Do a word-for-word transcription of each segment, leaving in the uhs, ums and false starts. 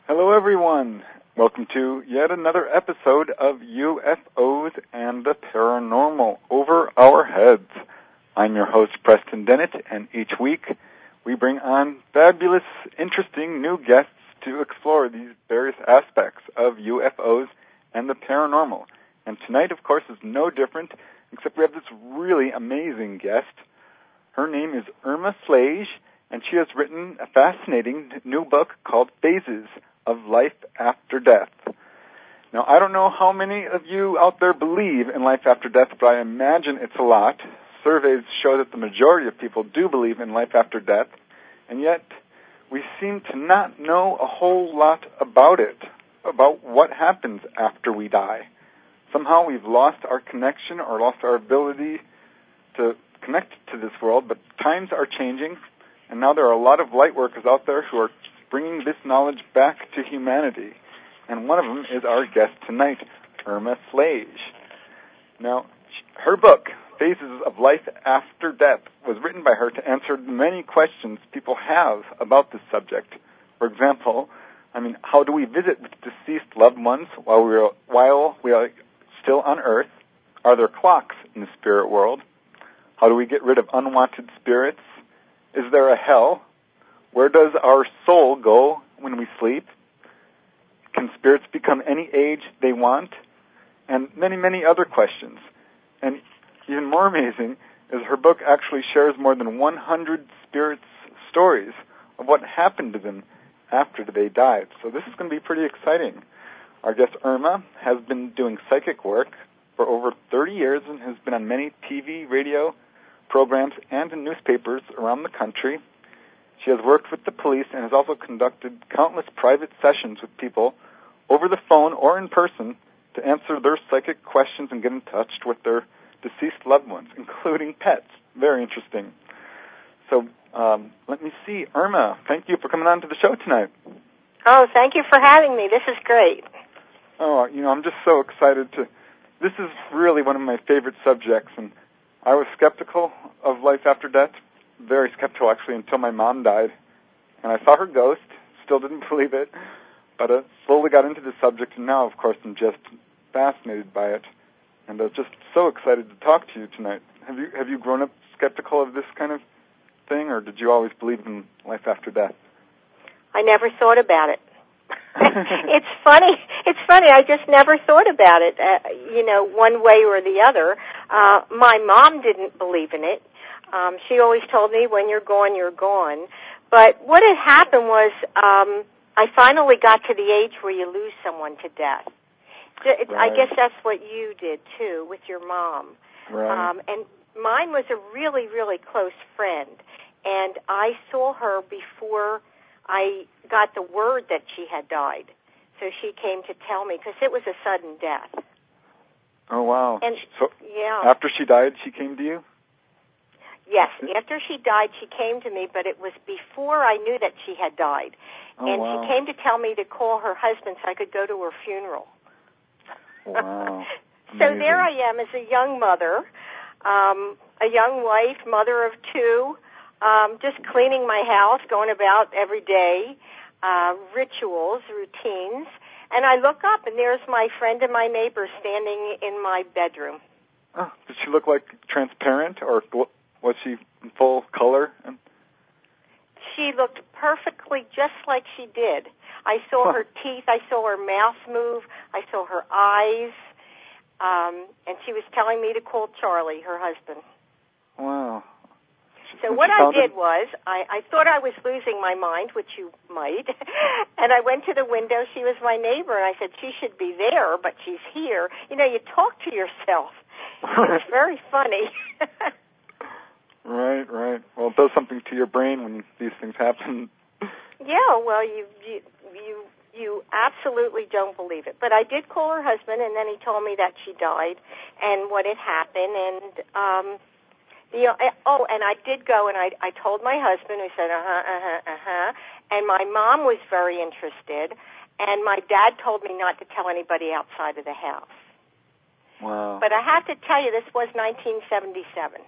Hello, everyone. Welcome to yet another episode of U F Os and the Paranormal Over Our Heads. I'm your host, Preston Dennett, and each week we bring on fabulous, interesting new guests to explore these various aspects of U F Os and the paranormal. And tonight, of course, is no different, except we have this really amazing guest. Her name is Irma Slage, and she has written a fascinating new book called Phases of Life After Death. Now, I don't know how many of you out there believe in life after death, but I imagine it's a lot. Surveys show that the majority of people do believe in life after death, and yet we seem to not know a whole lot about it, about what happens after we die. Somehow we've lost our connection or lost our ability to connect to this world, but times are changing, and now there are a lot of light workers out there who are bringing this knowledge back to humanity. And one of them is our guest tonight, Irma Slage. Now, her book, Phases of Life After Death, was written by her to answer the many questions people have about this subject. For example, I mean, how do we visit with deceased loved ones while we are, while we are still on Earth? Are there clocks in the spirit world? How do we get rid of unwanted spirits? Is there a hell? Where does our soul go when we sleep? Can spirits become any age they want? And many, many other questions. And even more amazing is her book actually shares more than one hundred spirits' stories of what happened to them after they died. So this is going to be pretty exciting. Our guest Irma has been doing psychic work for over thirty years and has been on many T V, radio programs, and in newspapers around the country. She has worked with the police and has also conducted countless private sessions with people over the phone or in person to answer their psychic questions and get in touch with their deceased loved ones, including pets. Very interesting. So um, let me see. Irma, thank you for coming on to the show tonight. Oh, thank you for having me. This is great. Oh, you know, I'm just so excited to... This is really one of my favorite subjects, and I was skeptical of life after death, very skeptical, actually, until my mom died. And I saw her ghost, still didn't believe it, but I slowly got into the subject, and now, of course, I'm just fascinated by it. And I'm just so excited to talk to you tonight. Have you have you grown up skeptical of this kind of thing, or did you always believe in life after death? I never thought about it. It's funny. It's funny. I just never thought about it, uh, you know, one way or the other. Uh, my mom didn't believe in it. Um, she always told me, when you're gone, you're gone. But what had happened was um, I finally got to the age where you lose someone to death. It, right. I guess that's what you did, too, with your mom. Right. Um, and mine was a really, really close friend. And I saw her before I got the word that she had died. So she came to tell me, because it was a sudden death. Oh, wow. And, so yeah. After she died, she came to you? Yes, after she died, she came to me, but it was before I knew that she had died. Oh, and wow. she came to tell me to call her husband so I could go to her funeral. Wow. So there I am as a young mother, um, a young wife, mother of two, um, just cleaning my house, going about every day, uh, rituals, routines. And I look up, and there's my friend and my neighbor standing in my bedroom. Oh, did she look like transparent, or was she in full color? She looked perfectly just like she did. I saw huh. her teeth. I saw her mouth move. I saw her eyes. Um, and she was telling me to call Charlie, her husband. Wow. So and what I sounded... did was, I, I thought I was losing my mind, which you might, and I went to the window. She was my neighbor, and I said, she should be there, but she's here. You know, you talk to yourself. It's very funny. Right, right. Well, it does something to your brain when these things happen. Yeah, well, you you you you absolutely don't believe it. But I did call her husband, and then he told me that she died and what had happened. And um, you know, oh, and I did go, and I I told my husband, who said, uh huh, uh huh, uh huh. And my mom was very interested, and my dad told me not to tell anybody outside of the house. Wow. But I have to tell you, this was nineteen seventy-seven.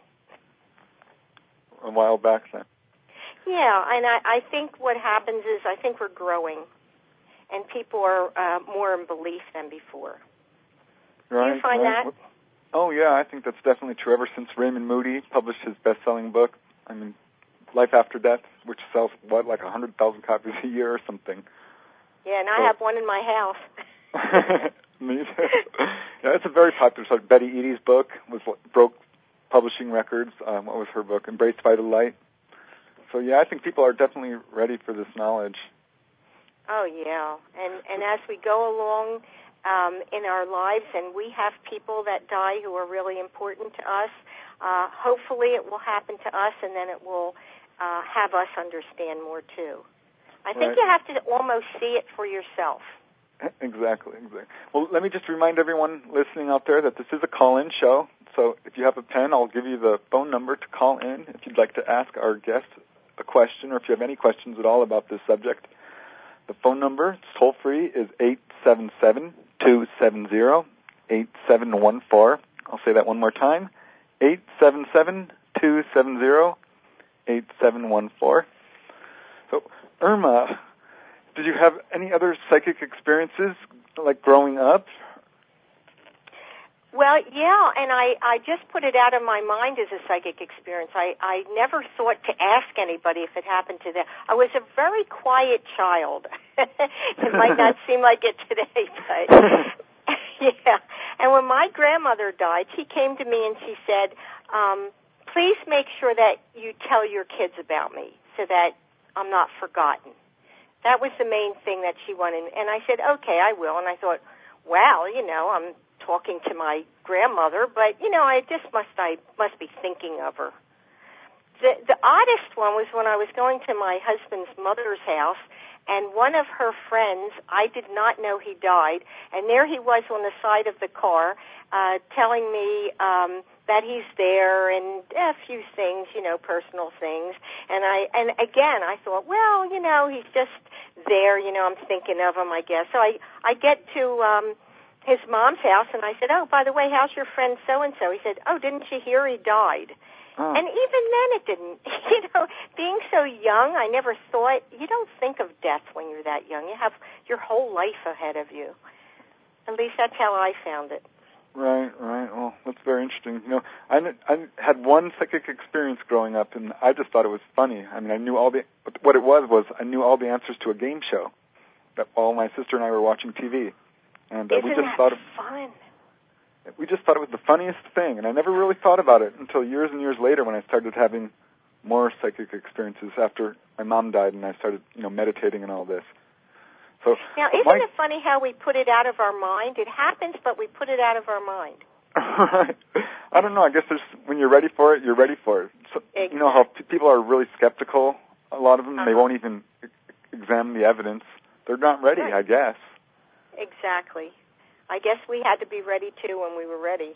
A while back then. Yeah, and I, I think what happens is I think we're growing. and people are uh, more in belief than before. Right, Do you find right. that? Oh, yeah, I think that's definitely true. Ever since Raymond Moody published his best-selling book, I mean, Life After Death, which sells, what, like one hundred thousand copies a year or something. Yeah, and so. I have one in my house. Me too. Yeah, it's a very popular book. Betty Eadie's book was broke publishing records. Um, what was her book? Embraced by the Light. So, yeah, I think people are definitely ready for this knowledge. Oh, yeah. And, and as we go along um, in our lives and we have people that die who are really important to us, uh, hopefully it will happen to us and then it will uh, have us understand more, too. I think right. you have to almost see it for yourself. Exactly, exactly. Well, let me just remind everyone listening out there that this is a call-in show. So if you have a pen, I'll give you the phone number to call in if you'd like to ask our guest a question or if you have any questions at all about this subject. The phone number, it's toll-free, is eight seven seven, two seven zero, eight seven one four. I'll say that one more time, eight seven seven, two seven zero, eight seven one four. So, Irma, did you have any other psychic experiences, like growing up? Well, yeah, and I, I just put it out of my mind as a psychic experience. I, I never thought to ask anybody if it happened to them. I was a very quiet child. It might not seem like it today, but yeah. And when my grandmother died, she came to me and she said, um, please make sure that you tell your kids about me so that I'm not forgotten. That was the main thing that she wanted. And I said, okay, I will. And I thought, wow, you know, I'm talking to my grandmother, but, you know, I just must, I must be thinking of her. The, the oddest one was when I was going to my husband's mother's house, and one of her friends, I did not know he died, and there he was on the side of the car uh, telling me um, that he's there and a few things, you know, personal things. And I, and again, I thought, well, you know, he's just there, you know, I'm thinking of him, I guess. So I, I get to um, his mom's house, and I said, oh, by the way, how's your friend so-and-so? He said, oh, didn't you hear he died? Oh. And even then it didn't, you know, being so young, I never thought, you don't think of death when you're that young. You have your whole life ahead of you. At least that's how I found it. Right, right. Well, that's very interesting. You know, I, I had one psychic experience growing up, and I just thought it was funny. I mean, I knew all the, what it was was I knew all the answers to a game show that while my sister and I were watching T V. And uh, Isn't we just that thought it, fun? We just thought it was the funniest thing, and I never really thought about it until years and years later when I started having more psychic experiences after my mom died and I started, you know, meditating and all this. So now, isn't my, it funny how we put it out of our mind? It happens, but we put it out of our mind. I don't know. I guess there's, when you're ready for it, you're ready for it. So, exactly. You know how p- people are really skeptical. A lot of them, uh-huh. they won't even examine the evidence. They're not ready, right. I guess. Exactly. I guess we had to be ready, too, when we were ready.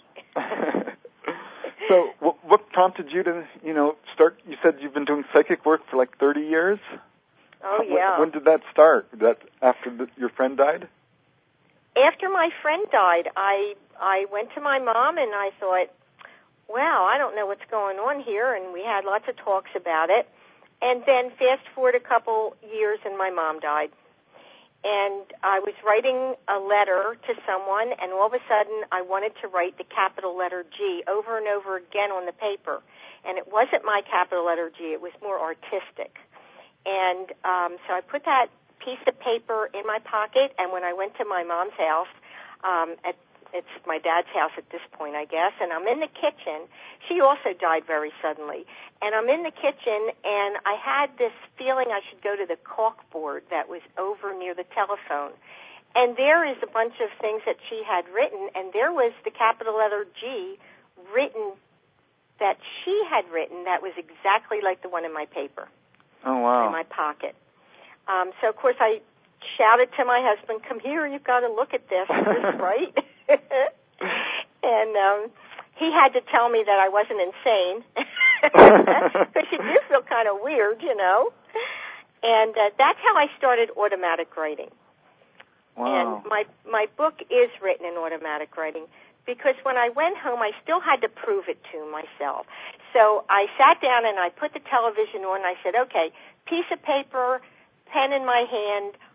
So what, what prompted you to, you know, start, you said you've been doing psychic work for like thirty years? Oh, When, yeah. when did that start? Did that after the, your friend died? After my friend died, I I went to my mom and I thought, wow, I don't know what's going on here, and we had lots of talks about it. And then fast forward a couple years and my mom died. And I was writing a letter to someone, and all of a sudden I wanted to write the capital letter G over and over again on the paper. And it wasn't my capital letter G. It was more artistic. And um, so I put that piece of paper in my pocket, and when I went to my mom's house, um, at, it's my dad's house at this point, I guess, and I'm in the kitchen. She also died very suddenly. And I'm in the kitchen, and I had this feeling I should go to the corkboard that was over near the telephone. And there is a bunch of things that she had written, and there was the capital letter G written that she had written that was exactly like the one in my paper. Oh, wow. In my pocket. Um, so, of course, I shouted to my husband, come here, you've got to look at this. Is this right? And um, he had to tell me that I wasn't insane. Because you do feel kind of weird, you know. And uh, that's how I started automatic writing. Wow. And my, my book is written in automatic writing. Because when I went home, I still had to prove it to myself. So I sat down and I put the television on and I said, okay, piece of paper, pen in my hand,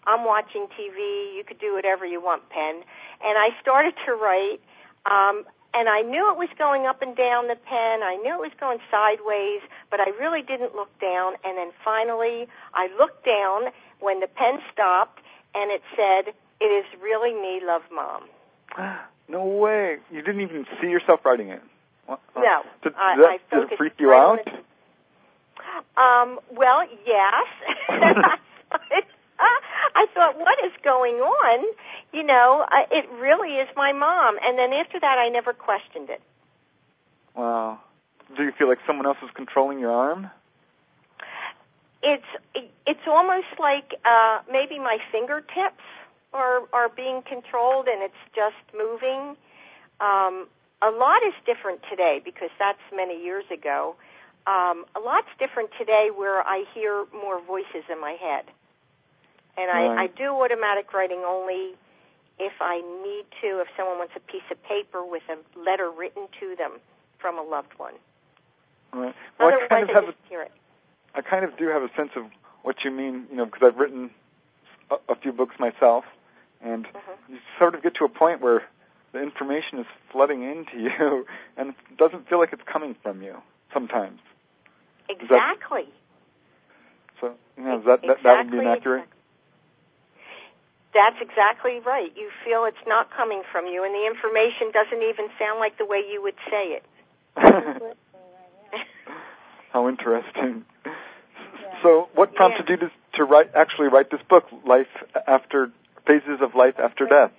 I'm watching T V. You could do whatever you want, pen. And I started to write, um, and I knew it was going up and down the pen. I knew it was going sideways, but I really didn't look down. And then finally, I looked down when the pen stopped, and it said, "It is really me, love, Mom." No way. You didn't even see yourself writing it? No. Did, I, that, I did it freak you right out? Um, well, yes. I thought, what is going on? You know, uh, it really is my mom. And then after that, I never questioned it. Wow. Do you feel like someone else is controlling your arm? It's it's almost like uh, maybe my fingertips are are being controlled, and it's just moving. Um, a lot is different today because that's many years ago. Um, a lot's different today where I hear more voices in my head. And right. I, I do automatic writing only if I need to, if someone wants a piece of paper with a letter written to them from a loved one. Right. Well, Otherwise, I kind of I have just a, hear it. I kind of do have a sense of what you mean, you know, because I've written a, a few books myself, and mm-hmm. you sort of get to a point where the information is flooding into you, and it doesn't feel like it's coming from you sometimes. Exactly. That, so, you know, that, that, exactly, that would be inaccurate? Exactly. That's exactly right. You feel it's not coming from you, and the information doesn't even sound like the way you would say it. How interesting. So what prompted yeah. you to, to write, actually write this book, Life After, Phases of Life After Death?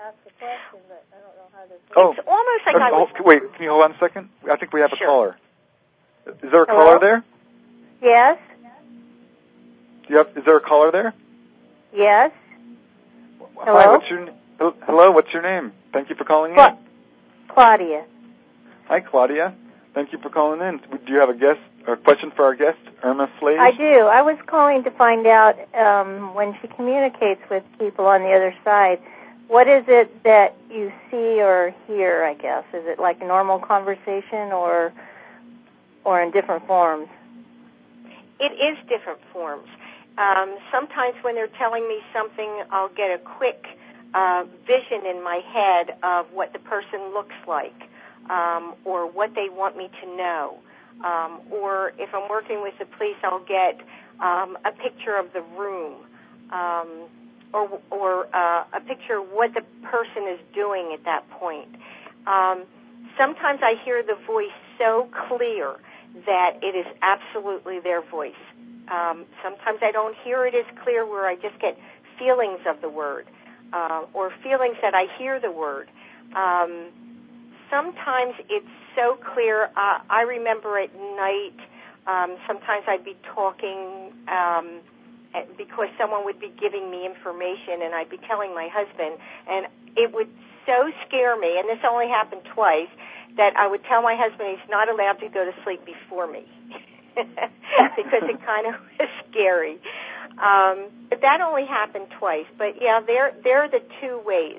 Oh, it's almost like I was... Wait, can you hold on a second? I think we have a sure. caller. Is there a Hello? caller there? Yes. Do you have, is there a caller there? Yes. Hello? Hi, what's your, hello, what's your name? Thank you for calling Cla- in. Claudia. Hi, Claudia. Thank you for calling in. Do you have a guest or a question for our guest, Irma Slade? I do. I was calling to find out um, when she communicates with people on the other side, what is it that you see or hear, I guess? Is it like a normal conversation or or in different forms? It is different forms. Um, sometimes when they're telling me something, I'll get a quick uh, vision in my head of what the person looks like um, or what they want me to know. Um, or if I'm working with the police, I'll get um, a picture of the room um, or, or uh, a picture of what the person is doing at that point. Um, sometimes I hear the voice so clear that it is absolutely their voice. Um, sometimes I don't hear it as clear where I just get feelings of the word uh, or feelings that I hear the word. Um, sometimes it's so clear. Uh, I remember at night, um, sometimes I'd be talking um, because someone would be giving me information, and I'd be telling my husband, and it would so scare me, and this only happened twice, that I would tell my husband he's not allowed to go to sleep before me because it kind of was scary. Um, but that only happened twice. But, yeah, they're, they're the two ways.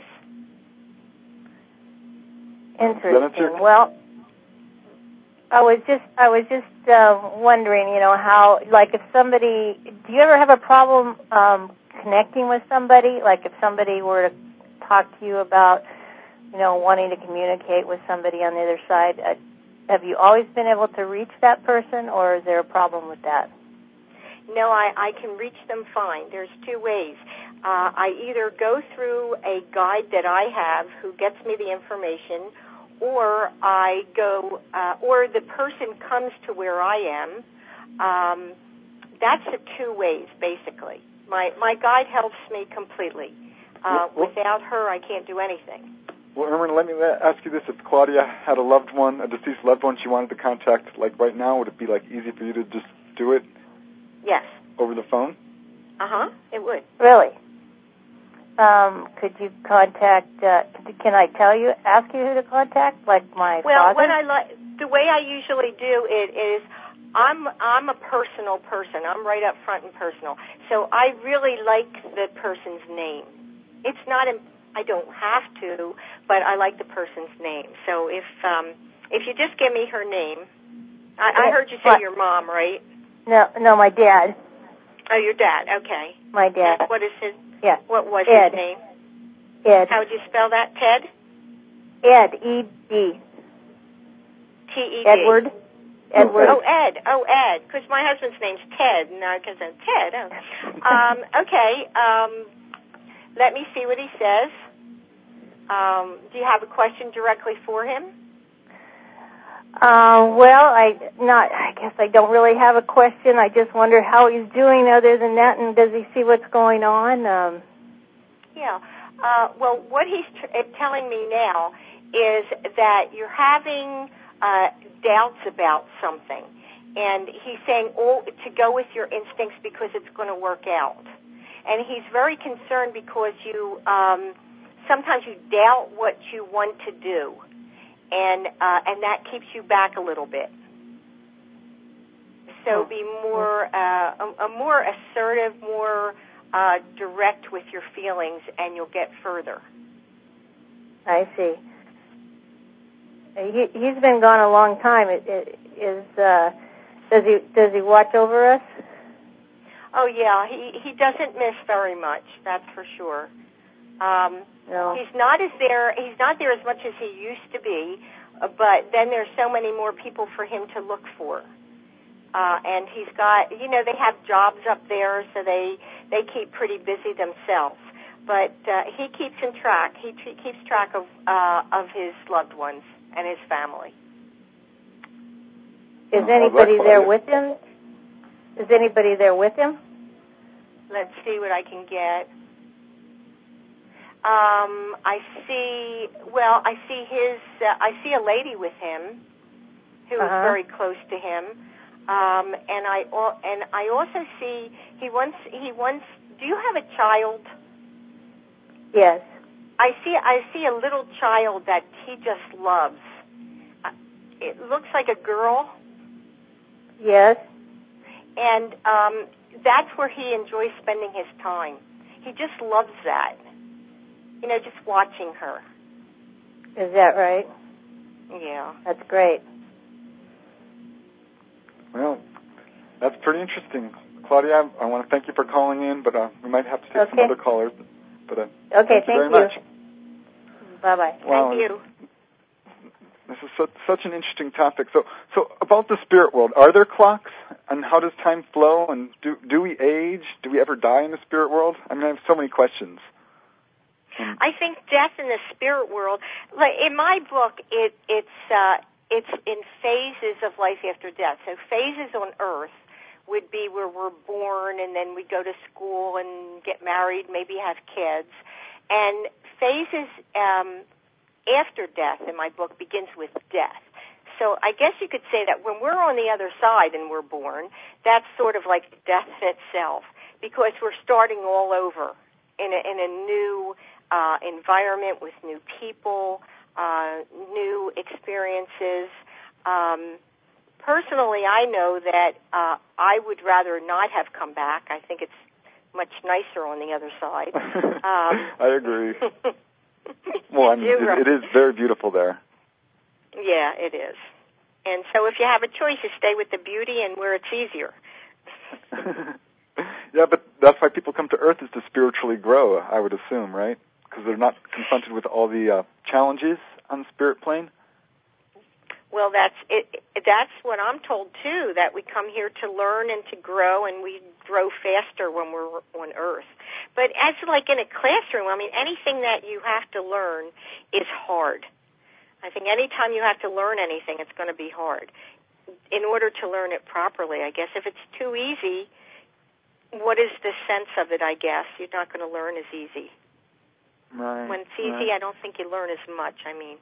Interesting. Well, I was just I was just uh, wondering, you know, how, like if somebody, do you ever have a problem um, connecting with somebody? Like if somebody were to talk to you about, you know, wanting to communicate with somebody on the other side, uh, have you always been able to reach that person, or is there a problem with that? No, I, I can reach them fine. There's two ways. Uh, I either go through a guide that I have who gets me the information, or I go, uh, or the person comes to where I am. Um, that's the two ways, basically. My my guide helps me completely. Uh, well, without her, I can't do anything. Well, Irma, let me ask you this. If Claudia had a loved one, a deceased loved one she wanted to contact, like right now, would it be like easy for you to just do it? Yes. Over the phone? Uh-huh, it would. Really? Um, could you contact, uh, can I tell you, ask you who to contact, like my well, father? Well, what I like, the way I usually do it is I'm I'm a personal person. I'm right up front and personal. So I really like the person's name. It's not, a, I don't have to, but I like the person's name. So if um, if you just give me her name, I, I heard you say what? Your mom, right? No, no, my dad. Oh, your dad. Okay. My dad. And what is his? Yeah. What was Ed. his name? Ed. How would you spell that? Ted. Ed. E D. T E D. Edward. Edward. Oh, Ed. Oh, Ed. Because my husband's name's Ted, and I can say Ted. Oh. Um, okay. Um, let me see what he says. Um, do you have a question directly for him? Uh, well, I not. I guess I don't really have a question. I just wonder how he's doing. Other than that, and does he see what's going on? Um, yeah. Uh, well, what he's t- telling me now is that you're having uh, doubts about something, and he's saying, "Oh, to go with your instincts because it's going to work out." And he's very concerned because you um, sometimes you doubt what you want to do. And uh, and that keeps you back a little bit. So be more uh, a, a more assertive, more uh, direct with your feelings, and you'll get further. I see. He he's been gone a long time. It, it, is uh, does he does he watch over us? Oh yeah, he he doesn't miss very much. That's for sure. Um, no. He's not as there. He's not there as much as he used to be, uh, but then there's so many more people for him to look for. Uh, and he's got, you know, they have jobs up there, so they they keep pretty busy themselves. But uh, he keeps in track. He t- keeps track of uh, of his loved ones and his family. Is anybody there with him? Is anybody there with him? Let's see what I can get. Um, I see. Well, I see his. Uh, I see a lady with him, who uh-huh. is very close to him, um, and I and I also see he wants. He wants. Do you have a child? Yes. I see. I see a little child that he just loves. Uh, it looks like a girl. Yes. And um, that's where he enjoys spending his time. He just loves that. You know, just watching her. Is that right? Yeah. That's great. Well, that's pretty interesting. Claudia, I, I want to thank you for calling in, but uh, we might have to take okay. some other callers. But uh, okay, thank you very thank you. much. Bye-bye. Wow. Thank you. This is such, such an interesting topic. So, so about the spirit world, are there clocks, and how does time flow, and do do we age? Do we ever die in the spirit world? I mean, I have so many questions. I think death in the spirit world, like in my book, it, it's uh, it's in phases of life after death. So phases on Earth would be where we're born, and then we go to school and get married, maybe have kids. And phases um, after death in my book begins with death. So I guess you could say that when we're on the other side and we're born, that's sort of like death in itself, because we're starting all over in a, in a new uh, environment with new people, uh, new experiences. Um, personally, I know that uh, I would rather not have come back. I think it's much nicer on the other side. Um, I agree. Well, I mean, it, it is very beautiful there. Yeah, it is. And so if you have a choice, you stay with the beauty and where it's easier. Yeah, but that's why people come to Earth, is to spiritually grow, I would assume, right? Because they're not confronted with all the uh, challenges on the spirit plane. Well, that's it. That's what I'm told too. That we come here to learn and to grow, and we grow faster when we're on Earth. But as like in a classroom, I mean, anything that you have to learn is hard. I think anytime you have to learn anything, it's going to be hard. In order to learn it properly, I guess if it's too easy, what is the sense of it? I guess you're not going to learn as easy. Right. When it's easy, right. I don't think you learn as much. I mean.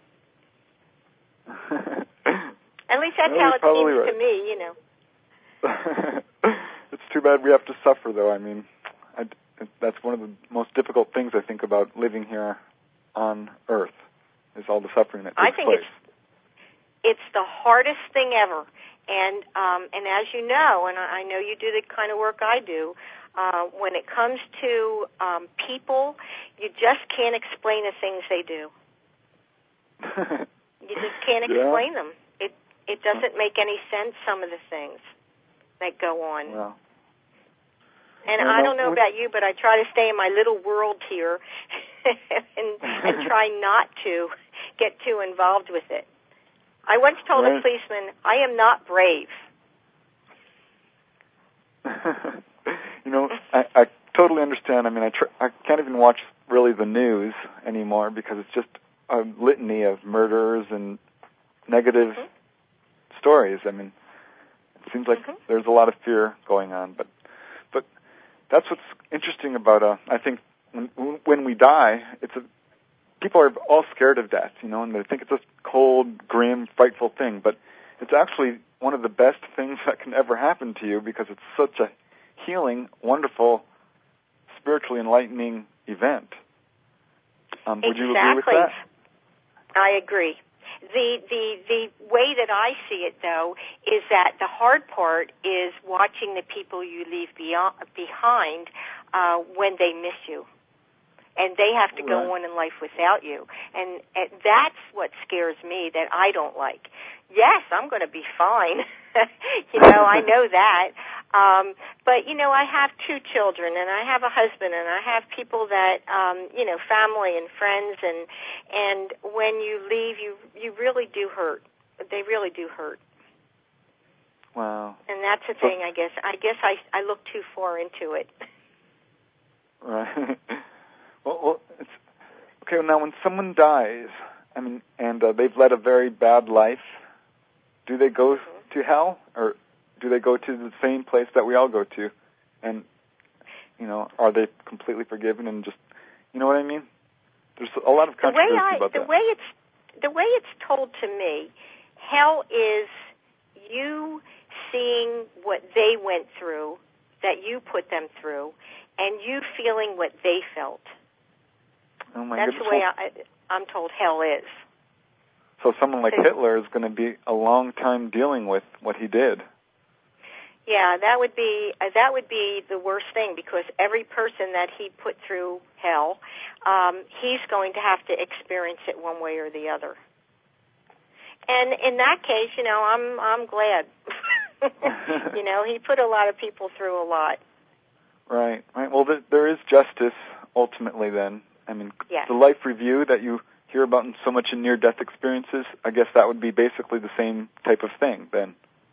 At least that's well, how it seems right. to me, you know. It's too bad we have to suffer, though. I mean, I, that's one of the most difficult things I think about living here on Earth, is all the suffering that takes I think place. It's, it's the hardest thing ever. And um, and as you know, and I know you do the kind of work I do, uh, when it comes to um, people, you just can't explain the things they do. You just can't explain yeah. them. It it doesn't make any sense, some of the things that go on. Well, And I don't know about you, but I try to stay in my little world here and, and try not to get too involved with it. I once told right. a policeman, I am not brave. You know, I, I totally understand. I mean, I, tr- I can't even watch really the news anymore because it's just a litany of murders and negative mm-hmm. stories. I mean, it seems like mm-hmm. there's a lot of fear going on. But but that's what's interesting about, uh, I think, when, when we die, it's a, people are all scared of death, you know, and they think it's a cold, grim, frightful thing. But it's actually one of the best things that can ever happen to you because it's such a healing, wonderful, spiritually enlightening event. Um, would exactly. you agree with that? I agree. The the the way that I see it, though, is that the hard part is watching the people you leave beyond, behind uh, when they miss you. And they have to go right. on in life without you. And, and that's what scares me, that I don't like. Yes, I'm going to be fine. you know, I know that. Um, but, you know, I have two children, and I have a husband, and I have people that, um, you know, family and friends, and and when you leave, you you really do hurt. They really do hurt. Wow. And that's the so, thing, I guess. I guess I, I look too far into it. Right. Well, well it's, okay, now when someone dies, I mean, and uh, they've led a very bad life, do they go mm-hmm. to hell, or do they go to the same place that we all go to? And, you know, are they completely forgiven and just, you know what I mean? There's a lot of controversy the way I, about the that. Way it's, the way it's told to me, hell is you seeing what they went through, that you put them through, and you feeling what they felt. Oh my That's goodness. the way I, I'm told hell is. So someone like Hitler is going to be a long time dealing with what he did. Yeah, that would be uh, that would be the worst thing, because every person that he put through hell, um, he's going to have to experience it one way or the other. And in that case, you know, I'm I'm glad. you know, he put a lot of people through a lot. Right, right. Well, th- there is justice ultimately then. I mean, yes. The life review that you hear about in so much in near-death experiences, I guess that would be basically the same type of thing then.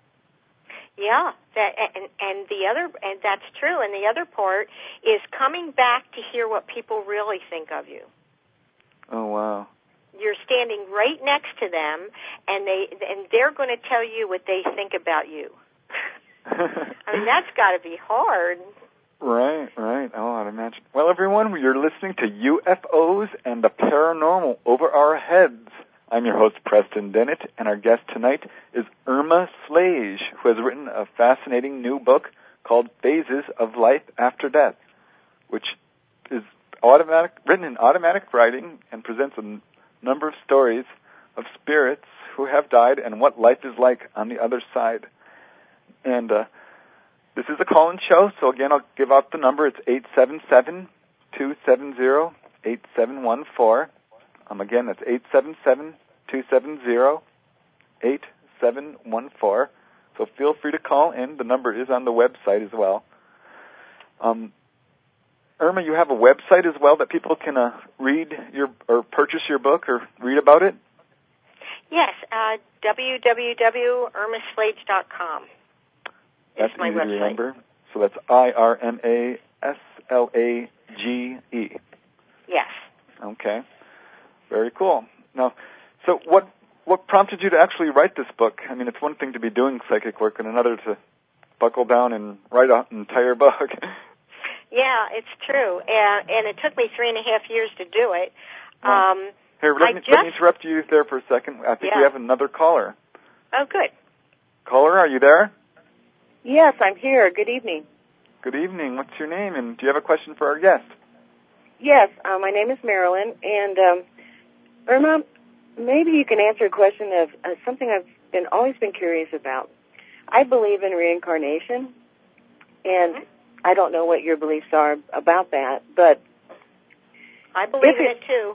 Yeah, that, and, and the other, and that's true. And the other part is coming back to hear what people really think of you. Oh, wow. You're standing right next to them, and they and they're going to tell you what they think about you. I mean, that's got to be hard. Right, right. Oh, I'd imagine. Well, everyone, you're listening to U F Os and the Paranormal Over Our Heads. I'm your host, Preston Dennett, and our guest tonight is Irma Slage, who has written a fascinating new book called Phases of Life After Death, which is automatic, written in automatic writing and presents a n- number of stories of spirits who have died and what life is like on the other side. And uh, this is a call-in show, so again, I'll give out the number. It's eight seven seven, two seven zero, eight seven one four. Um, again, that's eight seven seven, two seven zero, eight seven one four. So feel free to call in. The number is on the website as well. Um, Irma, you have a website as well that people can uh, read your or purchase your book or read about it? Yes, uh, w w w dot irma slage dot com. That's my easy website. to remember. So that's I R M A S L A G E. Yes. Okay. Very cool. Now, so what what prompted you to actually write this book? I mean, it's one thing to be doing psychic work and another to buckle down and write an entire book. Yeah, it's true. And, and it took me three and a half years to do it. Wow. Um, Here, let I me, just, let me interrupt you there for a second. I think yeah. we have another caller. Oh, good. Caller, are you there? Yes, I'm here. Good evening. Good evening. What's your name, and do you have a question for our guest? Yes, uh, my name is Marilyn, and um, Irma, maybe you can answer a question of uh, something I've been always been curious about. I believe in reincarnation, and mm-hmm. I don't know what your beliefs are about that, but I believe in it too.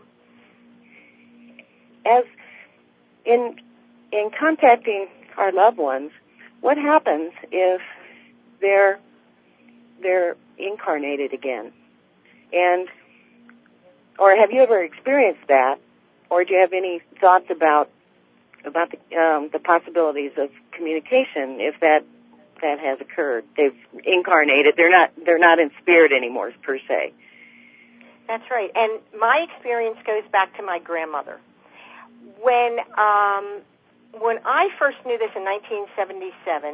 As in in contacting our loved ones, what happens if they're they're incarnated again. And, or have you ever experienced that? Or do you have any thoughts about about the, um, the possibilities of communication if that that has occurred? They've incarnated. They're not they're not in spirit anymore, per se. That's right. And my experience goes back to my grandmother. When um, when I first knew this in nineteen seventy-seven,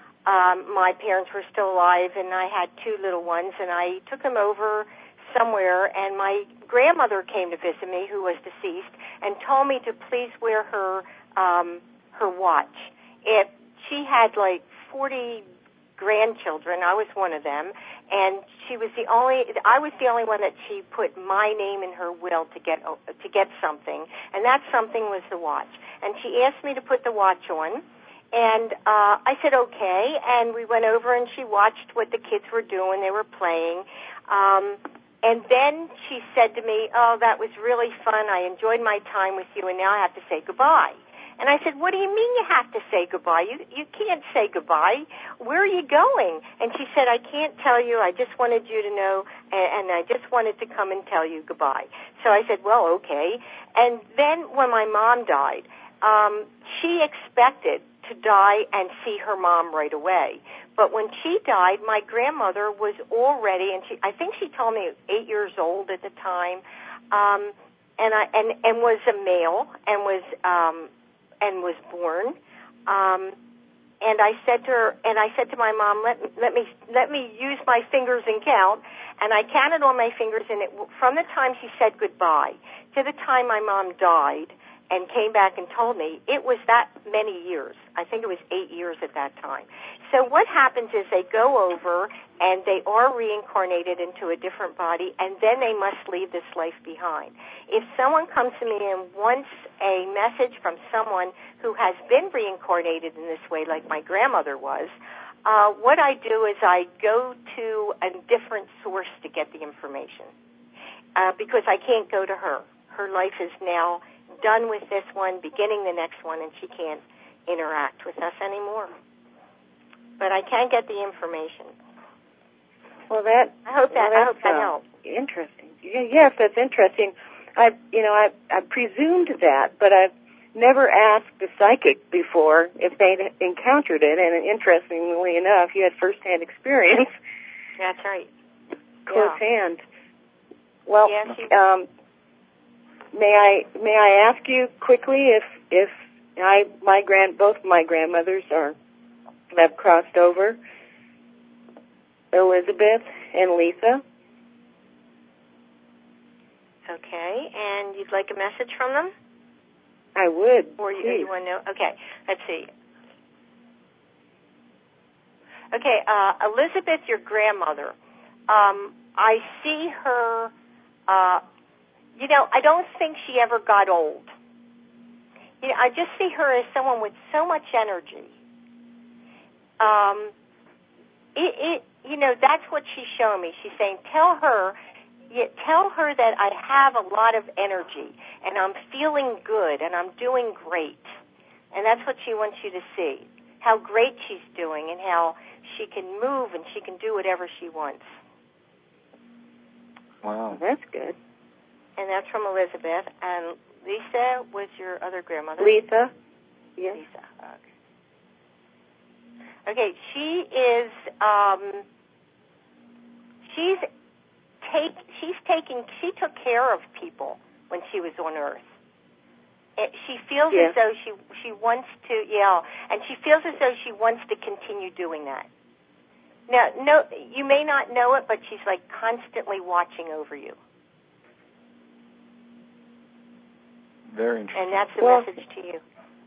um, my parents were still alive, and I had two little ones, and I took them over somewhere, and my grandmother came to visit me, who was deceased, and told me to please wear her um, her watch. If she had like forty grandchildren, I was one of them, and she was the only. I was the only one that she put my name in her will to get to get something, and that something was the watch. And she asked me to put the watch on, and uh, I said okay, and we went over and she watched what the kids were doing. They were playing. Um, And then she said to me, oh, that was really fun. I enjoyed my time with you, and now I have to say goodbye. And I said, what do you mean you have to say goodbye? You you can't say goodbye. Where are you going? And she said, I can't tell you. I just wanted you to know, and, and I just wanted to come and tell you goodbye. So I said, well, okay. And then when my mom died, um, she expected to die and see her mom right away. But when she died, my grandmother was already, and she, I think she told me eight years old at the time, um, and I and and was a male and was um, and was born. Um, and I said to her, and I said to my mom, let let me let me use my fingers and count. And I counted on my fingers, and it, from the time she said goodbye to the time my mom died and came back and told me, it was that many years. I think it was eight years at that time. So what happens is they go over and they are reincarnated into a different body, and then they must leave this life behind. If someone comes to me and wants a message from someone who has been reincarnated in this way, like my grandmother was, uh, what I do is I go to a different source to get the information uh, because I can't go to her. Her life is now done with this one, beginning the next one, and she can't interact with us anymore. But I can get the information. Well, that I hope that well, I hope that uh, helps. Interesting. Yes, that's interesting. I, you know, I, I presumed that, but I've never asked the psychic before if they'd encountered it. And interestingly enough, you had firsthand experience. That's right. Close yeah. hand. Well, yes, you- um, may I may I ask you quickly if if I my grand both my grandmothers are. have crossed over, Elizabeth and Lisa. Okay, and you'd like a message from them? I would, Or you, please. you want to know? Okay, let's see. Okay, uh, Elizabeth, your grandmother, um, I see her, uh, you know, I don't think she ever got old. You know, I just see her as someone with so much energy. Um, it, it, you know, that's what she's showing me. She's saying, tell her, you, tell her that I have a lot of energy, and I'm feeling good, and I'm doing great. And that's what she wants you to see, how great she's doing, and how she can move, and she can do whatever she wants. Wow. That's good. And that's from Elizabeth. And Lisa was your other grandmother? Lisa. Yes. Lisa, okay. Okay, she is, um, she's take, she's taking, she took care of people when she was on Earth. It, she feels yes. as though she, she wants to, yeah, and she feels as though she wants to continue doing that. Now, no, you may not know it, but she's like constantly watching over you. Very interesting. And that's the well, message to you.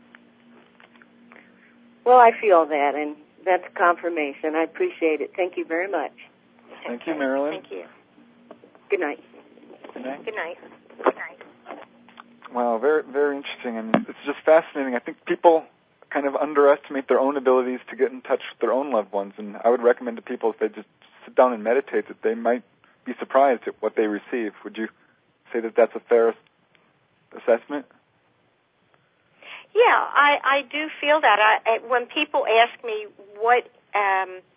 Well, I feel that, and that's confirmation. I appreciate it. Thank you very much. Thank okay. you, Marilyn. Thank you. Good night. Good night. Good night. Good night. Wow, very, very interesting, and it's just fascinating. I think people kind of underestimate their own abilities to get in touch with their own loved ones, and I would recommend to people if they just sit down and meditate that they might be surprised at what they receive. Would you say that that's a fair assessment? Yeah, I, I do feel that. I, I, when people ask me what um,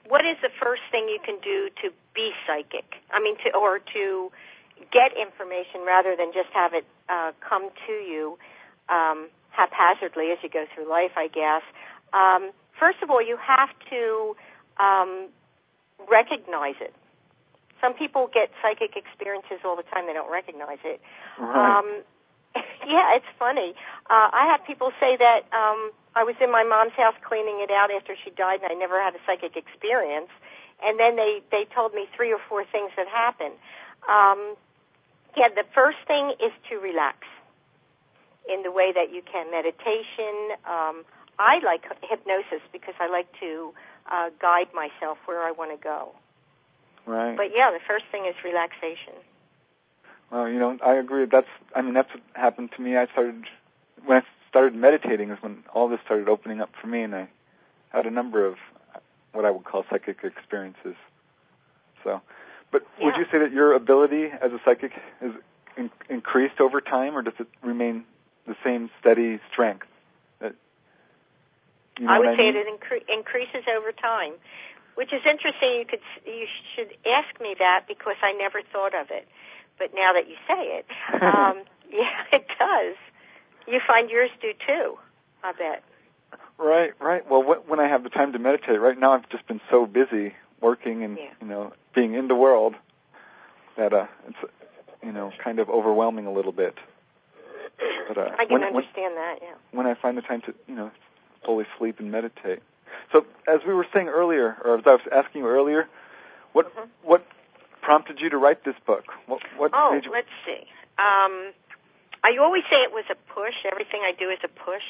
what is the first thing you can do to be psychic? I mean, to or to get information rather than just have it uh, come to you um, haphazardly as you go through life, I guess. Um, first of all, you have to um, recognize it. Some people get psychic experiences all the time. They don't recognize it. Right. Um, yeah, it's funny. Uh, I have people say that um, I was in my mom's house cleaning it out after she died, and I never had a psychic experience. And then they, they told me three or four things that happened. Um, yeah, the first thing is to relax in the way that you can. Meditation. Um, I like hypnosis because I like to uh, guide myself where I want to go. Right. But yeah, the first thing is relaxation. Well, you know, I agree. That's, I mean, that's what happened to me. I started, when I started meditating is when all this started opening up for me, and I had a number of what I would call psychic experiences. So, but yeah. would you say that your ability as a psychic is in, increased over time, or does it remain the same steady strength? That, you know I would I say mean? it incre- increases over time, which is interesting. You could, you should ask me that because I never thought of it. But now that you say it, um, yeah, it does. You find yours do too, I bet. Right, right. Well, wh- when I have the time to meditate, right now I've just been so busy working and, yeah. you know, being in the world that uh, it's, you know, kind of overwhelming a little bit. But, uh, I can when, understand when, that, yeah. When I find the time to, you know, fully sleep and meditate. So, as we were saying earlier, or as I was asking you earlier, what mm-hmm. what prompted you to write this book? What, what oh, made you... let's see. Um, I always say it was a push. Everything I do is a push.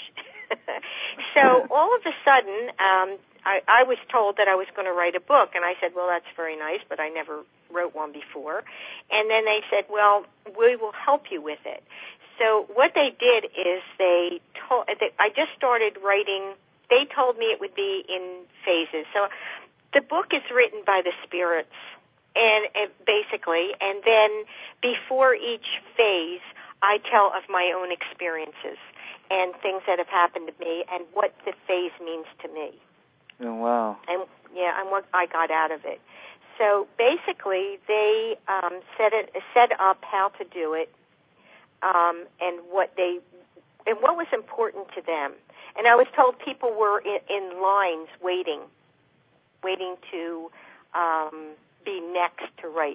So all of a sudden, um, I, I was told that I was going to write a book, and I said, well, that's very nice, but I never wrote one before. And then they said, well, we will help you with it. So what they did is they told, they, I just started writing. They told me it would be in phases. So the book is written by the spirits, and, and basically, and then before each phase, I tell of my own experiences and things that have happened to me and what the phase means to me. Oh, wow. And yeah, and what I got out of it. So basically, they um, set it set up how to do it, um, and what they and what was important to them. And I was told people were in, in lines waiting, waiting to um, be next to write.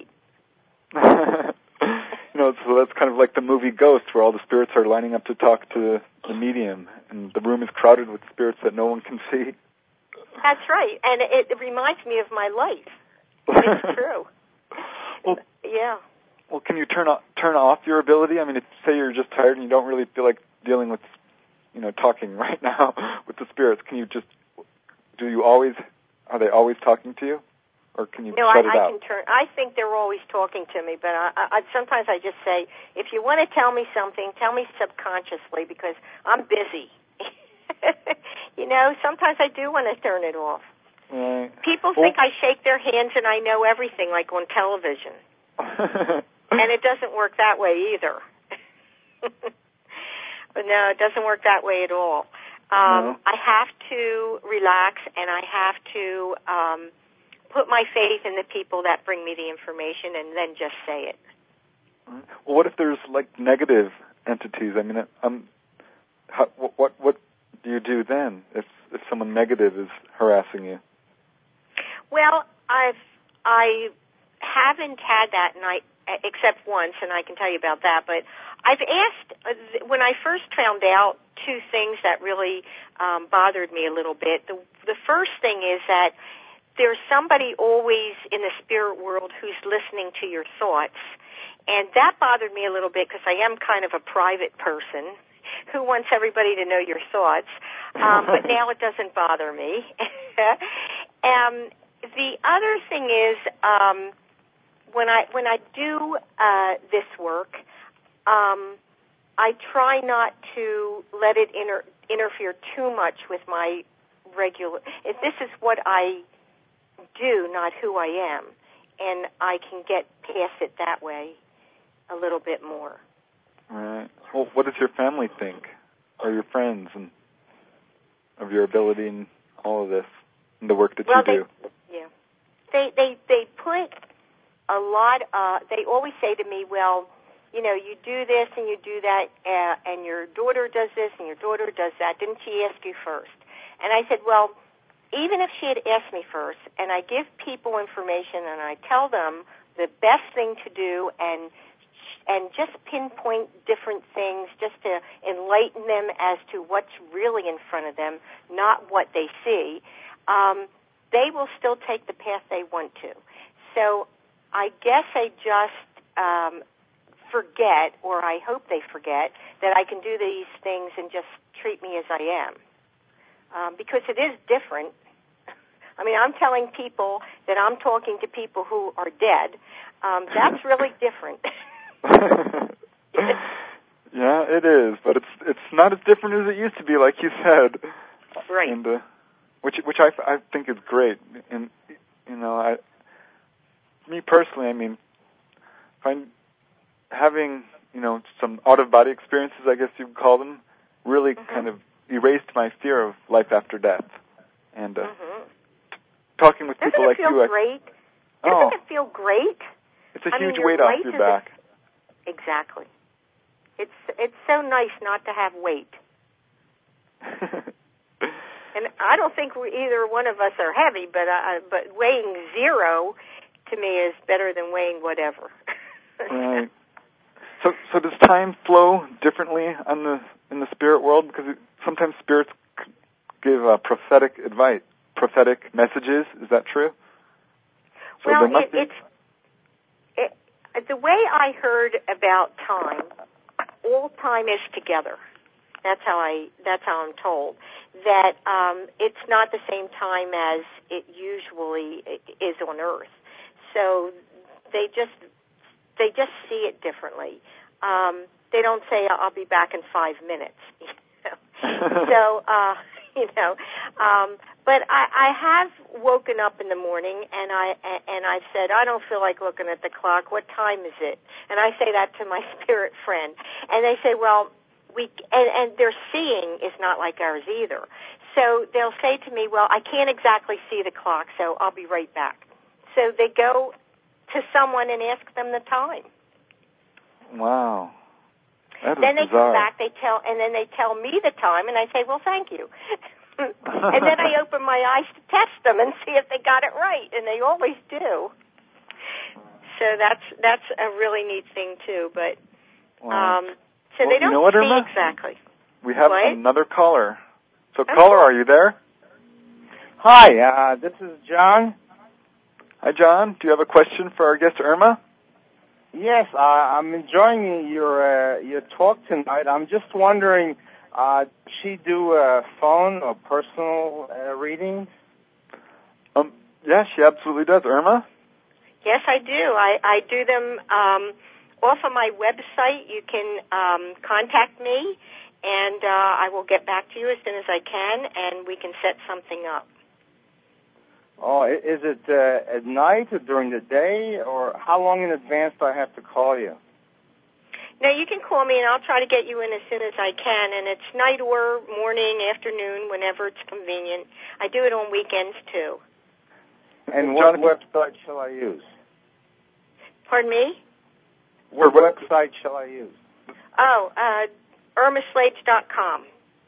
You know, so that's kind of like the movie Ghost, where all the spirits are lining up to talk to the medium, and the room is crowded with spirits that no one can see. That's right, and it, it reminds me of my life. It's true. Well, yeah. Well, can you turn off, turn off your ability? I mean, if, say you're just tired and you don't really feel like dealing with, you know, talking right now with the spirits. Can you just? Do you always? Are they always talking to you? Or can you no, shut I, it I out? can turn. I think they're always talking to me, but I, I, sometimes I just say, if you want to tell me something, tell me subconsciously because I'm busy. You know, sometimes I do want to turn it off. Right. People well, think I shake their hands and I know everything, like on television. And it doesn't work that way either. But no, it doesn't work that way at all. Um, no. I have to relax, and I have to um, put my faith in the people that bring me the information, and then just say it. Well, what if there's like negative entities? I mean, um, how, what what do you do then if if someone negative is harassing you? Well, I've I haven't had that, and I except once, and I can tell you about that. But I've asked uh, when I first found out two things that really um, bothered me a little bit. The the first thing is that there's somebody always in the spirit world who's listening to your thoughts. And that bothered me a little bit because I am kind of a private person who wants everybody to know your thoughts. Um, but now it doesn't bother me. um, the other thing is um, when I when I do uh, this work, um, I try not to let it inter- interfere too much with my regular. If this is what I do, not who I am, and I can get past it that way a little bit more. Right. Well, what does your family think, or your friends, and of your ability and all of this, and the work that well, you do? They, yeah. they they they put a lot. Uh, they always say to me, well, you know, you do this and you do that, uh, and your daughter does this and your daughter does that. Didn't she ask you first? And I said, well, even if she had asked me first, and I give people information and I tell them the best thing to do and and just pinpoint different things just to enlighten them as to what's really in front of them, not what they see, um, they will still take the path they want to. So I guess I just um, forget, or I hope they forget, that I can do these things and just treat me as I am. Um, because it is different. I mean, I'm telling people that I'm talking to people who are dead. Um, that's really different. Yeah, it is, but it's it's not as different as it used to be, like you said. Right. And uh, which which I, I think is great. And you know, I me personally, I mean, find having you know some out of body experiences, I guess you'd call them, really mm-hmm. kind of erased my fear of life after death. And uh, mm-hmm. t- talking with Doesn't people it like feel you, great? I, Doesn't oh, it feel great? It's a I huge mean, weight off your back. A, exactly. It's it's so nice not to have weight. And I don't think we, either one of us are heavy, but uh, but weighing zero to me is better than weighing whatever. Right. So so does time flow differently on the in the spirit world? Because it, sometimes spirits give uh, prophetic advice, prophetic messages. Is that true? So well, there must it, be... it's it, the way I heard about time. All time is together. That's how I. That's how I'm told. That um, it's not the same time as it usually is on Earth. So they just they just see it differently. Um, they don't say I'll be back in five minutes. You know? So uh, you know. Um, but I, I have woken up in the morning and I and I've said I don't feel like looking at the clock. What time is it? And I say that to my spirit friend, and they say, well, we and, and their seeing is not like ours either. So they'll say to me, well, I can't exactly see the clock, so I'll be right back. So they go to someone and ask them the time. Wow. That is then they bizarre. come back, they tell, and then they tell me the time, and I say, well, thank you. And then I open my eyes to test them and see if they got it right, and they always do. So that's that's a really neat thing too. But wow. um, so well, they don't you know what, see Irma? exactly. We have what? another caller. So, oh, caller, are you there? Hi, uh, this is John. Hi, John. Do you have a question for our guest, Irma? Yes, uh, I'm enjoying your uh, your talk tonight. I'm just wondering, uh, does she do uh, phone or personal uh, readings? Um, yeah, she absolutely does. Irma? Yes, I do. I, I do them um, off of my website. You can um, contact me, and uh, I will get back to you as soon as I can, and we can set something up. Oh, is it uh, at night or during the day, or how long in advance do I have to call you? No, you can call me, and I'll try to get you in as soon as I can, and it's night or morning, afternoon, whenever it's convenient. I do it on weekends, too. And what website shall I use? Pardon me? What website shall I use? Oh, uh, Irma Slates dot com.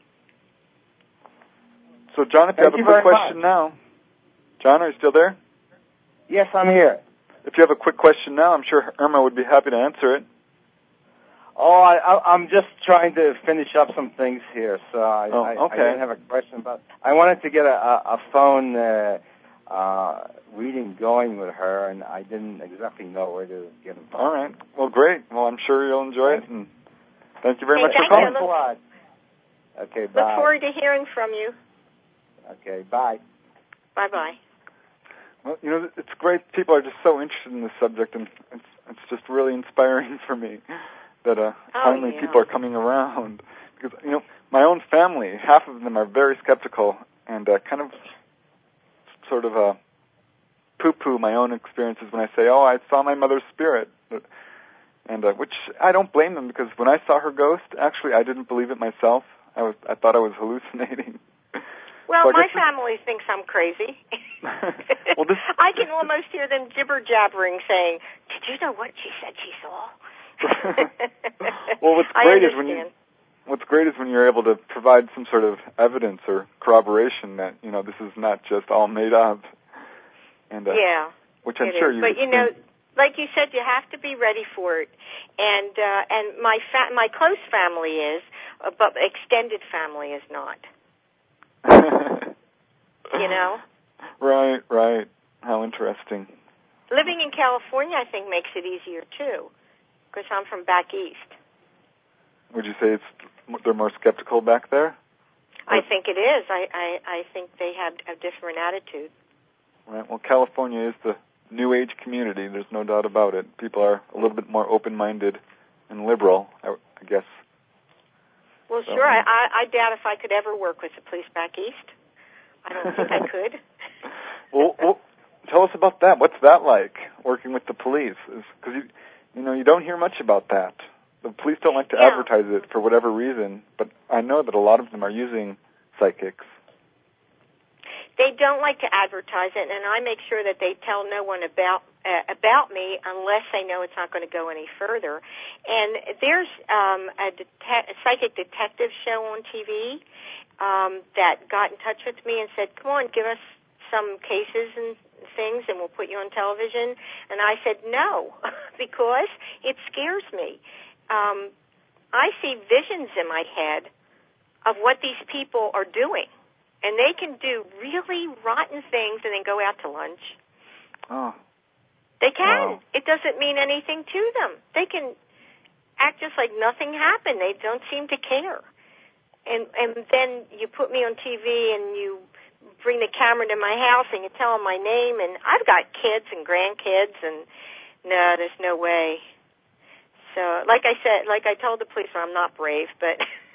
So, John, if you Thank have a you quick very question much. now. John, are you still there? Yes, I'm here. If you have a quick question now, I'm sure Irma would be happy to answer it. Oh, I, I, I'm just trying to finish up some things here, so I, oh, I, okay. I didn't have a question, but I wanted to get a, a, a phone uh, uh, reading going with her, and I didn't exactly know where to get them. All right. Well, great. Well, I'm sure you'll enjoy it, and thank you very hey, much thank for calling. You. Thanks a lot. Okay, bye. Look forward to hearing from you. Okay, bye. Bye-bye. Well, you know, it's great. People are just so interested in this subject, and it's it's just really inspiring for me that uh, oh, finally yeah. people are coming around. Because, you know, my own family, half of them are very skeptical and uh, kind of sort of uh, poo-poo my own experiences when I say, oh, I saw my mother's spirit. And uh, which I don't blame them, because when I saw her ghost, actually I didn't believe it myself. I was I thought I was hallucinating. Well, so my family this... thinks I'm crazy. Well, this... I can almost hear them jibber-jabbering saying, did you know what she said she saw? Well, what's great is when you what's great is when you're able to provide some sort of evidence or corroboration that, you know, this is not just all made up. And uh, yeah, which I'm it sure is. you. But you know, like you said, you have to be ready for it. And uh, and my fa- my close family is, uh, but extended family is not. You know. Right, right. How interesting. Living in California, I think, makes it easier too, because I'm from back east. Would you say it's they're more skeptical back there? I think it is. I, I, I think they have a different attitude. Right. Well, California is the New Age community. There's no doubt about it. People are a little bit more open-minded and liberal, I, I guess. Well, so, sure. I, I, I doubt if I could ever work with the police back east. I don't think I could. well, well, tell us about that. What's that like, working with the police? Because you, you know, you don't hear much about that. The police don't like to yeah. advertise it for whatever reason, but I know that a lot of them are using psychics. They don't like to advertise it, and I make sure that they tell no one about uh, about me unless they know it's not going to go any further. And there's um, a, det- a psychic detective show on T V um, that got in touch with me and said, come on, give us some cases and things, and we'll put you on television. And I said no, because it scares me. Um, I see visions in my head of what these people are doing. And they can do really rotten things and then go out to lunch. Oh. They can. Wow. It doesn't mean anything to them. They can act just like nothing happened. They don't seem to care. And and then you put me on T V and you bring the camera to my house and you tell them my name. And I've got kids and grandkids, and no, there's no way. So, like I said, like I told the police, I'm not brave, but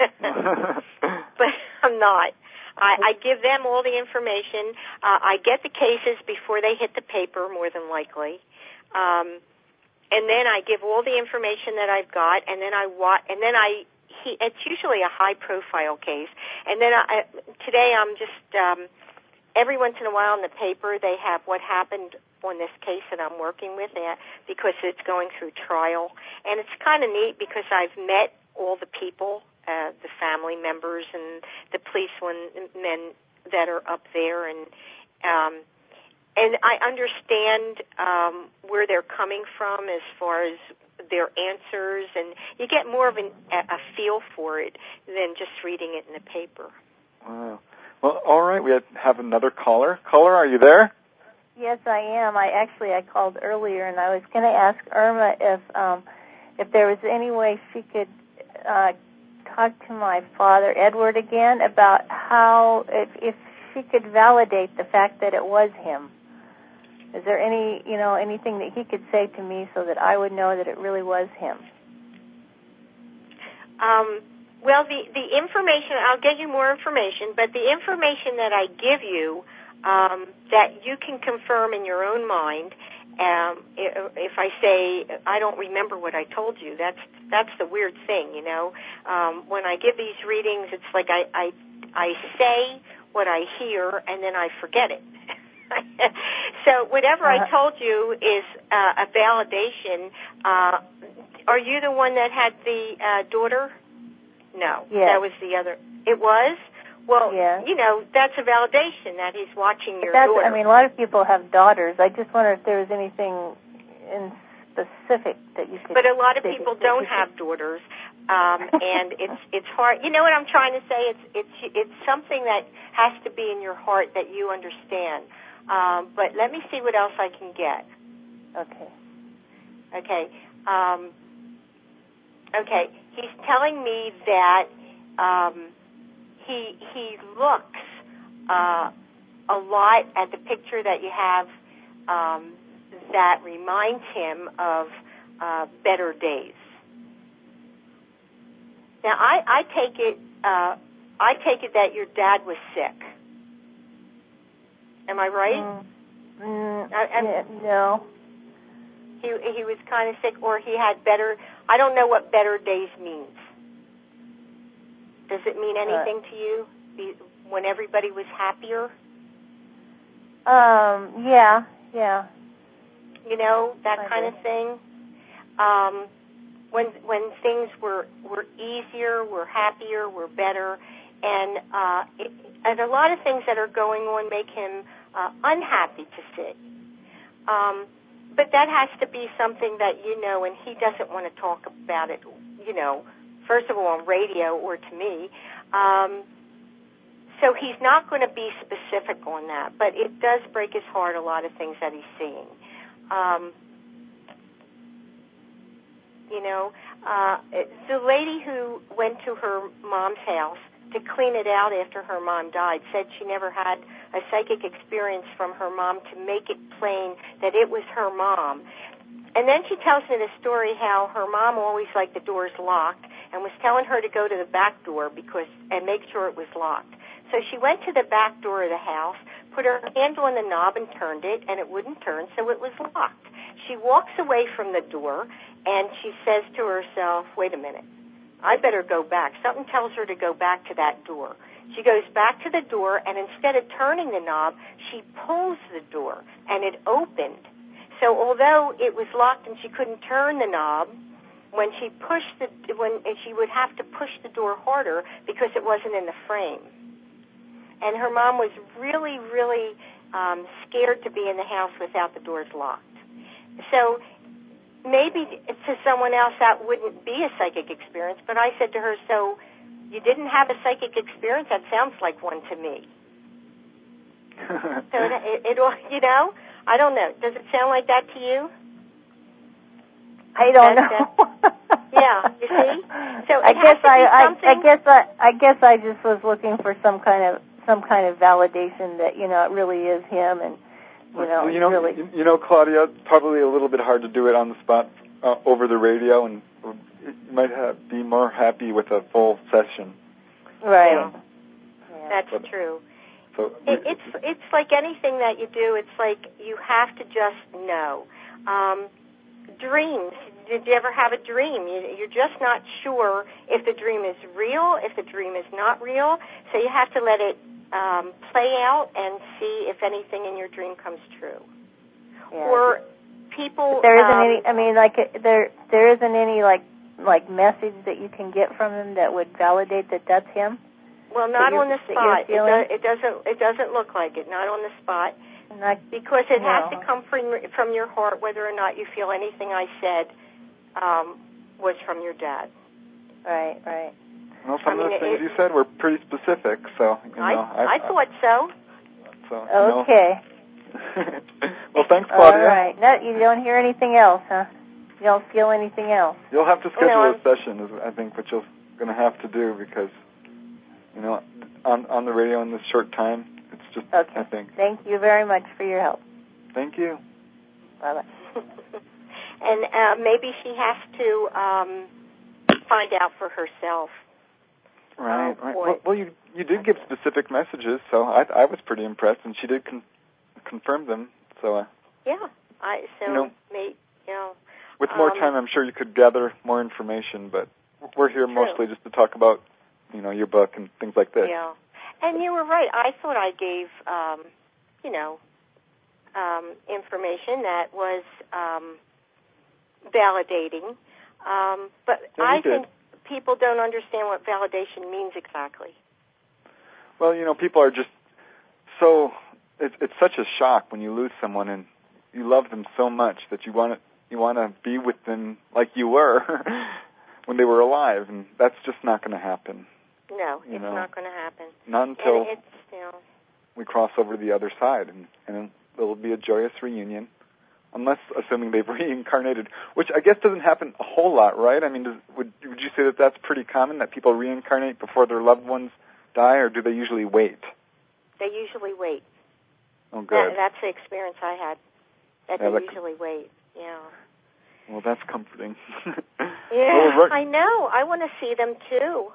but I'm not. I, I give them all the information. Uh, I get the cases before they hit the paper, more than likely, um, and then I give all the information that I've got, and then I wa- and then I. He, it's usually a high-profile case, and then I, today I'm just um, every once in a while in the paper they have what happened on this case that I'm working with, uh, because it's going through trial, and it's kind of neat because I've met all the people. Uh, the family members and the policemen that are up there, and um, and I understand um, where they're coming from as far as their answers, and you get more of an, a feel for it than just reading it in the paper. Wow. Well, all right, we have another caller. Caller, are you there? Yes, I am. I actually I called earlier, and I was going to ask Irma if um, if there was any way she could uh, talk to my father, Edward, again about how, if, if she could validate the fact that it was him. Is there any, you know, anything that he could say to me so that I would know that it really was him? Um, well, the, the information, I'll get you more information, but the information that I give you um, that you can confirm in your own mind, Um, if I say I don't remember what I told you, that's that's the weird thing, you know. Um, when I give these readings, it's like I, I I say what I hear and then I forget it. So whatever uh-huh. I told you is uh, a validation. Uh, are you the one that had the uh, daughter? No, yes. That was the other. It was. Well, yeah. you know, that's a validation that he's watching your that's, daughter. I mean, a lot of people have daughters. I just wonder if there was anything in specific that you could... But a lot of people don't have daughters, um, and it's it's hard. You know what I'm trying to say? It's it's it's something that has to be in your heart that you understand. Um, but let me see what else I can get. Okay. Okay. Um, okay. He's telling me that... Um, He he looks uh, a lot at the picture that you have um, that reminds him of uh, better days. Now I, I take it uh, I take it that your dad was sick. Am I right? Mm, mm, I, yeah, no. He he was kind of sick, or he had better. I don't know what better days means. Does it mean anything uh, to you? when everybody was happier? Um, yeah, yeah. You know, that kind of thing. Um, when when things were were easier, were happier, were better, and uh, it, and a lot of things that are going on make him uh, unhappy to see. Um, but that has to be something that you know, and he doesn't want to talk about it. You know, first of all on radio or to me. Um, so he's not going to be specific on that, but it does break his heart, a lot of things that he's seeing. Um, you know, uh, the lady who went to her mom's house to clean it out after her mom died said she never had a psychic experience from her mom to make it plain that it was her mom. And then she tells me the story how her mom always liked the doors locked and was telling her to go to the back door because and make sure it was locked. So she went to the back door of the house, put her hand on the knob and turned it, and it wouldn't turn, so it was locked. She walks away from the door, and she says to herself, wait a minute, I better go back. Something tells her to go back to that door. She goes back to the door, and instead of turning the knob, she pulls the door, and it opened. So although it was locked and she couldn't turn the knob, when she pushed the, when she would have to push the door harder because it wasn't in the frame. And her mom was really, really um, scared to be in the house without the doors locked. So maybe to someone else that wouldn't be a psychic experience, but I said to her, so you didn't have a psychic experience? That sounds like one to me. So it, it, it, you know, I don't know. Does it sound like that to you? I don't that, know. That, yeah, you see. So I guess I, I, I guess I, I guess I just was looking for some kind of some kind of validation that you know it really is him, and you know, well, you know, really. You know, Claudia, it's probably a little bit hard to do it on the spot uh, over the radio, and you might have, be more happy with a full session. Right. Yeah. Yeah. That's but, true. So it, it's it's like anything that you do. It's like you have to just know. Um, dreams. Did you ever have a dream? You, you're just not sure if the dream is real, if the dream is not real. So you have to let it um, play out and see if anything in your dream comes true. Yeah. Or people. But there isn't um, any. I mean, like there there isn't any like like message that you can get from him that would validate that that's him. Well, not on the spot. It, do, it doesn't. It doesn't look like it. Not on the spot. Not, because it no. has to come from from your heart, whether or not you feel anything I said um, was from your dad. Right, right. Well, some I of mean, the things it, you said were pretty specific, so you know. I I, I thought so. So okay. You know. Well, thanks, Claudia. All right. No, you don't hear anything else, huh? You don't feel anything else. You'll have to schedule no, a session, is I think what you're going to have to do because you know on on the radio in this short time. It's just, okay. I think. Thank you very much for your help. Thank you. Bye-bye. And uh, maybe she has to um, find out for herself. Right, oh, right. Well, well, you you did give specific messages, so I I was pretty impressed, and she did con- confirm them. So. Uh, yeah, I so you know, may, you know. With more um, time, I'm sure you could gather more information, but we're here true. mostly just to talk about, you know, your book and things like this. Yeah. And you were right. I thought I gave, um, you know, um, information that was um, validating. Um, but yeah, I you did. think people don't understand what validation means exactly. Well, you know, people are just so, it's, it's such a shock when you lose someone and you love them so much that you want to, you want to be with them like you were when they were alive, and that's just not going to happen. No, you it's know, not going to happen. Not until and it's, you know, we cross over the other side, and, and it'll be a joyous reunion, unless, assuming they've reincarnated, which I guess doesn't happen a whole lot, right? I mean, does, would would you say that that's pretty common, that people reincarnate before their loved ones die, or do they usually wait? They usually wait. Oh, good. That, that's the experience I had, that yeah, they that usually c- wait, yeah. Well, that's comforting. Yeah, well, run- I know. I want to see them, too.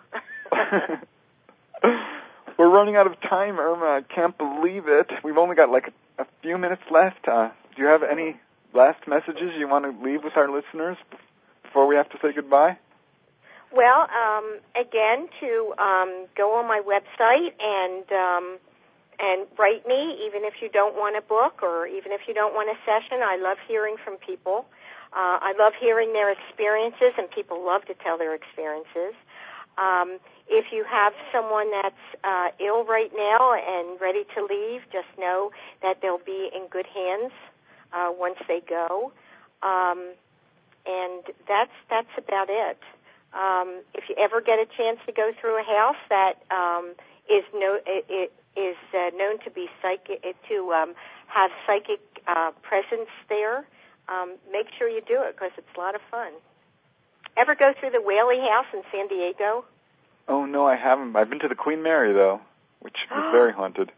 We're running out of time, Irma. I can't believe it. We've only got like a, a few minutes left. Uh, do you have any last messages you want to leave with our listeners before we have to say goodbye? Well, um, again, to um, go on my website and um, and write me, even if you don't want a book or even if you don't want a session. I love hearing from people. Uh, I love hearing their experiences, and people love to tell their experiences. Um, if you have someone that's uh, ill right now and ready to leave, just know that they'll be in good hands uh, once they go. Um, and that's that's about it. Um, if you ever get a chance to go through a house that um, is no, it, it is uh, known to be psychic, to um, have psychic uh, presence there, um, make sure you do it because it's a lot of fun. Ever go through the Whaley House in San Diego? Oh no, I haven't. I've been to the Queen Mary though, which was very haunted.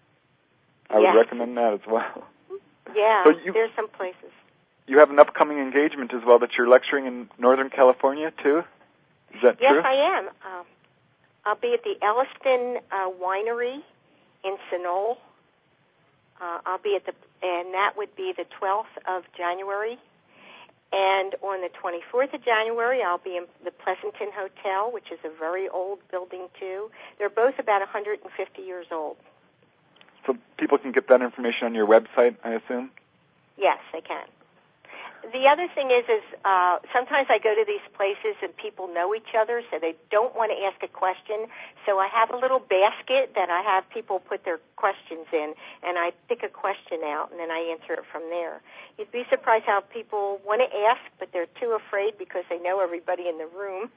I yes. would recommend that as well. Yeah, so you, there's some places. You have an upcoming engagement as well that you're lecturing in Northern California too? Is that yes, true? Yes, I am. Um, I'll be at the Elliston uh, Winery in Sunol. Uh, I'll be at the, and that would be the twelfth of January. And on the twenty-fourth of January, I'll be in the Pleasanton Hotel, which is a very old building too. They're both about one hundred fifty years old. So people can get that information on your website, I assume? Yes, they can. The other thing is, is uh, sometimes I go to these places and people know each other, so they don't want to ask a question. So I have a little basket that I have people put their questions in, and I pick a question out, and then I answer it from there. You'd be surprised how people want to ask, but they're too afraid because they know everybody in the room.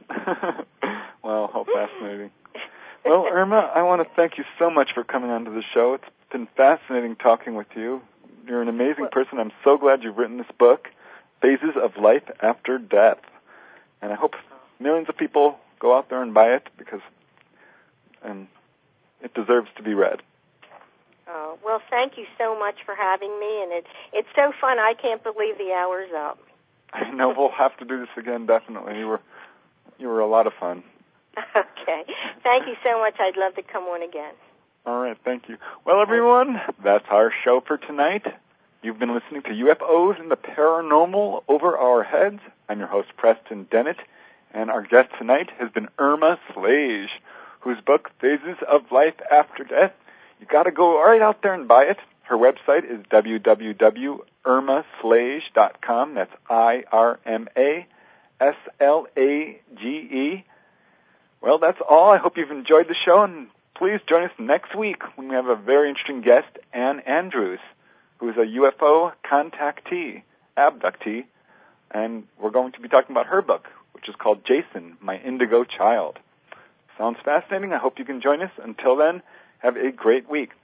Well, how fascinating. Well, Irma, I want to thank you so much for coming onto the show. It's been fascinating talking with you. You're an amazing well, person. I'm so glad you've written this book, Phases of Life After Death. And I hope millions of people go out there and buy it because um, it deserves to be read. Oh, well, thank you so much for having me, and it, it's so fun. I can't believe the hour's up. I know. We'll have to do this again, definitely. You were, you were a lot of fun. Okay. Thank you so much. I'd love to come on again. All right, thank you. Well, everyone, that's our show for tonight. You've been listening to U F Os and the Paranormal Over Our Heads. I'm your host, Preston Dennett, and our guest tonight has been Irma Slage, whose book, Phases of Life After Death, you got to go right out there and buy it. Her website is w w w dot irma slage dot com. That's I R M A S L A G E. Well, that's all. I hope you've enjoyed the show, and please join us next week when we have a very interesting guest, Ann Andrews, who is a U F O contactee, abductee, and we're going to be talking about her book, which is called Jason, My Indigo Child. Sounds fascinating. I hope you can join us. Until then, have a great week.